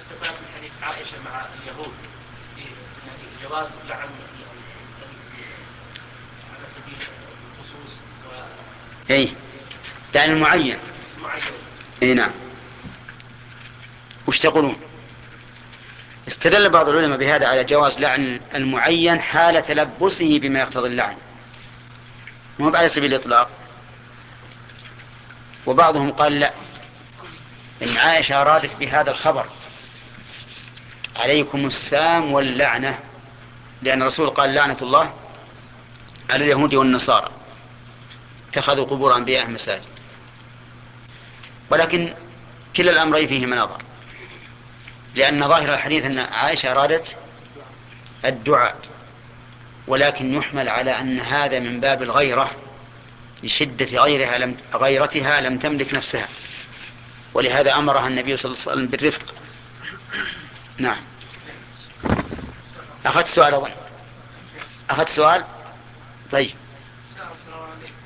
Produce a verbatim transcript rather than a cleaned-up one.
استفاد من حديث عائشة مع اليهود يعني جواز لعن على سبيل الخصوص و... اي لعن المعين. المعين. اي نعم. وش تقولون؟ استدل بعض العلماء بهذا على جواز لعن المعين حال تلبسه بما يقتضي اللعن، مو على سبيل الإطلاق. وبعضهم قال لا، إن عائشة أرادت بهذا الخبر عليكم السام واللعنة، لأن الرسول قال لعنة الله على اليهود والنصارى اتخذوا قبور أنبياء مساجد. ولكن كلا الأمرين فيه مناظر، لأن ظاهر الحديث أن عائشة أرادت الدعاء، ولكن يحمل على أن هذا من باب الغيرة لشدة غيرها لم غيرتها لم تملك نفسها، ولهذا أمرها النبي صلى الله عليه وسلم بالرفق. نعم. أخذت سؤال أظن. أخذت سؤال. طيب. السلام عليكم.